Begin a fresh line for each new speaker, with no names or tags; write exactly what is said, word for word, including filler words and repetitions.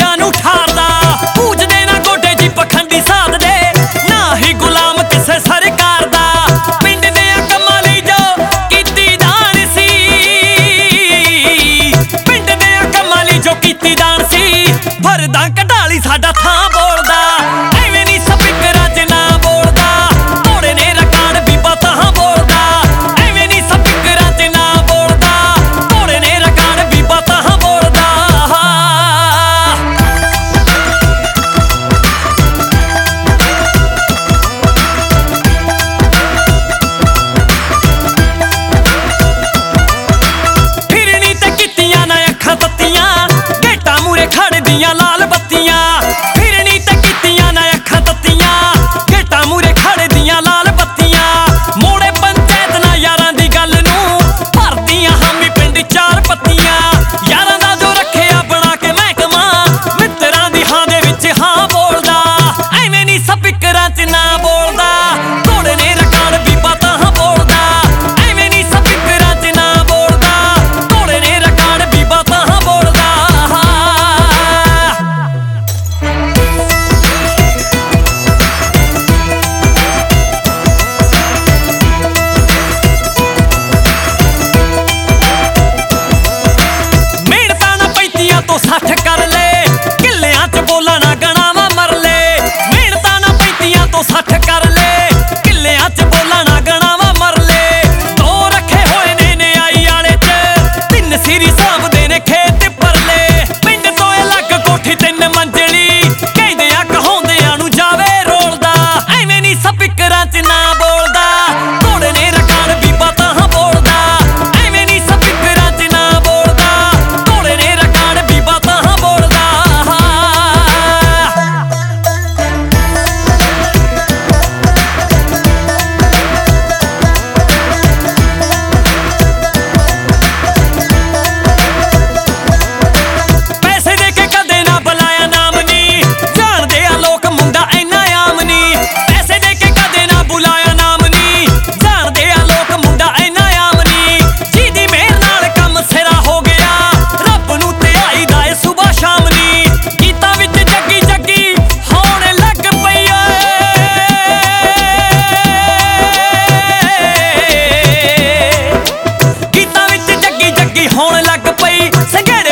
ਅੰਗਰੇਜ਼ਾਂ ਨੂੰ ਠਾਰਦਾ। ਪੂਜਦੇ ਨਾ ਗੋਡੇ ਜੀ ਪਖੰਡੀ ਸਾਧ ਦੇ, ਨਾ ਹੀ ਗੁਲਾਮ ਕਿਸੇ ਸਰਕਾਰ ਦਾ। ਪਿੰਡ ਦੇ ਕੰਮਾਂ ਲਈ ਜੋ ਕੀਤੀ ਦਾਨ ਸੀ, ਪਿੰਡ ਦੇ ਕੰਮਾਂ ਲਈ ਜੋ ਕੀਤੀ ਦਾਨ ਸੀ। ਭਰਦਾ ਕਢਾਲੀ ਸਾਡਾ ਥਾਂ ਬੋਲਦਾ, ਐਵੇਂ ਨਹੀਂ ਸਪੀਕਰਾਂ 'ਚ ਨਾ ਬੋਲਦਾ। ਤੋੜੇ ਨੇ ਰਿਕਾਰਡ ਬੀਬਾ ਤਾਂ ਬੋਲਦਾ, ਐਵੇਂ ਨਹੀਂ ਸਪੀਕਰਾਂ 'ਚ ਨਾ ਬੋਲਦਾ। ਤੋੜੇ ਨੇ ਰਿਕਾਰਡ ਬੀਬਾ ਤਾਂ ਬੋਲਦਾ। ਫਿਰਨੀ ਤੇ ਕੀਤੀਆਂ ਨਾ ਅੱਖਾਂ ਤੱਤੀਆਂ, ਗੇਟਾਂ ਮੂਰੇ ਖੜਦੀਆਂ ਲਾਲ ਬੱਤੀਆਂ। ਫਿਰਨੀ ਤੇ ਕੀਤੀਆਂ ਨਾ ਅੱਖਾਂ ਤੱਤੀਆਂ, ਗੇਟਾਂ ਮੂਰੇ ਖੜਦੀਆਂ ਲਾਲ ਬੱਤੀਆਂ। ਮੋੜੇ ਪੰਚਾਇਤ ਨਾ ਯਾਰਾਂ ਦੀ ਗੱਲ ਨੂੰ, ਭਰਦੀਆਂ ਹਾਮੀ ਪਿੰਡ ਚਾਰ ਪੱਤੀਆਂ। ਯਾਰਾਂ ਦਾ ਜੋ ਰੱਖਿਆ ਬਣਾ ਕੇ ਮਹਿਕਮਾ, ਮਿੱਤਰਾਂ ਦੀ ਹਾਂ ਦੇ ਵਿੱਚ ਹਾਂ ਬੋਲਦਾ। ਐਵੇਂ ਨਹੀਂ ਸਪੀਕਰਾਂ 'ਚ ਨਾ ਬੋਲਦਾ। ਤੋੜੇ ਨੇ ਰਿਕਾਰਡ ਬੀਬਾ ਤਾਂ ਬੋਲਦਾ, ਐਵੇਂ ਨਹੀਂ ਸਪੀਕਰਾਂ 'ਚ ਨਾ ਬੋਲਦਾ। ਤੋੜੇ ਨੇ ਰਿਕਾਰਡ ਬੀਬਾ ਤਾਂ ਬੋਲਦਾ। ਮਿਹਨਤਾਂ ਨਾ ਪੈਂਤੀਆਂ ਤੋਂ ਸੱਠ ਕਰ ਲੈ, ਕਿੱਲਿਆਂ 'ਚ ਬੋਲਾਂ ਨਾ ਗਣਾਵਾ ਮਰ ਲੈ। ਮਿਹਨਤਾਂ ਨਾ ਪੈਂਤੀਆਂ ਤੋਂ ਸੱਠ ਕਰ ਲੈ, ਕਿੱਲਿਆਂ 'ਚ ਬੋਲਾਂ ਨਾ ਗਣਾਵਾ ਮਰ ਲੈ। ਦੋ ਰੱਖੇ ਹੋਏ ਨੇ ਨਿਆਈ ਵਾਲੇ 'ਚ, ਤਿੰਨ ਸਿਰੀ ਸਾਂਭਦੇ ਨੇ ਖੇਤ ਪਰਲੇ। ਪਿੰਡ ਤੋਂ ਅਲੱਗ ਕੋਠੀ ਤਿੰਨ ਮੰਜ਼ਲੀ, ਕਹਿੰਦਿਆਂ ਕਹਾਉਂਦਿਆਂ ਨੂੰ ਜਾਵੇ ਰੋਲਦਾ। ਐਵੇਂ ਨਹੀਂ ਸਪੀਕਰਾਂ 'ਚ ਨਾ ਬੋਲਦਾ। ਤੋੜੇ ਨੇ ਰਿਕਾਰਡ ਬੀਬਾ ਤਾਂ ਬੋਲਦਾ, ਐਵੇਂ ਨਹੀਂ ਸਪੀਕਰਾਂ 'ਚ ਨਾ ਬੋਲਦਾ। ਤੋੜੇ ਨੇ ਰਿਕਾਰਡ ਬੀਬਾ ਤਾਂ ਬੋਲਦਾ। ਪੈਸੇ ਦੇ ਕੇ ਕਦੇ ਨਾ ਬੁਲਾਇਆ ਨਾਮ ਨੀ, ਜਾਣਦੇ ਆ ਲੋਕ ਮੁੰਡਾ ਇੰਨਾ ਆਮ ਨੀ। ਪੈਸੇ ਦੇ ਕੇ ਕਦੇ ਨਾ ਬੁਲਾਇਆ ਨਾਮ ਨੀ, ਜਾਣਦੇ ਆ ਲੋਕ ਮੁੰਡਾ ਇੰਨਾ ਆਮ ਨੀ। ਜਿਹਦੀ ਮਿਹਰ ਨਾਲ ਕੰਮ ਸਿਰਾ ਹੋ ਗਿਆ, ਰੱਬ ਨੂੰ ਧਿਆਈ ਦਾ ਏ ਸੁਬਹ ਸ਼ਾਮ ਨੀ। ਗੀਤਾਂ ਵਿੱਚ ਜੱਗੀ ਜੱਗੀ ਹੋਣ ਲੱਗ ਪਈ ਓਏ, ਗੀਤਾਂ ਵਿੱਚ ਜੱਗੀ ਜੱਗੀ ਹੋਣ ਲੱਗ ਪਈ। ਸੰਘੇੜੇ